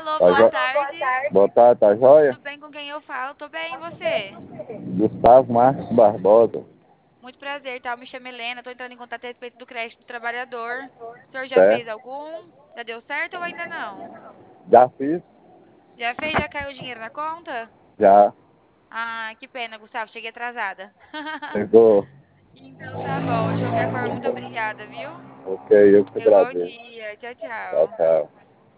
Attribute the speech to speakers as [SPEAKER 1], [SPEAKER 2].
[SPEAKER 1] Alô,
[SPEAKER 2] Tá
[SPEAKER 1] boa
[SPEAKER 2] jo...
[SPEAKER 1] tarde.
[SPEAKER 2] Boa tarde, tá joia?
[SPEAKER 1] Tudo bem com quem eu falo? Tô bem, e você?
[SPEAKER 2] Gustavo Marcos Barbosa.
[SPEAKER 1] Muito prazer, tá? Eu me chamo Helena, tô entrando em contato a respeito do crédito do trabalhador. O senhor já fez
[SPEAKER 2] Certo?
[SPEAKER 1] algum? Já deu certo ou ainda não?
[SPEAKER 2] Já fiz?
[SPEAKER 1] Já fez? Já caiu o dinheiro na conta?
[SPEAKER 2] Já.
[SPEAKER 1] Ah, que pena, Gustavo, cheguei atrasada.
[SPEAKER 2] Chegou.
[SPEAKER 1] Então tá bom, de qualquer forma, muito obrigada, viu?
[SPEAKER 2] Ok, eu que
[SPEAKER 1] Tenha um bom
[SPEAKER 2] agradeço.
[SPEAKER 1] dia. Tchau,
[SPEAKER 2] Tchau,
[SPEAKER 1] tchau.
[SPEAKER 2] tchau.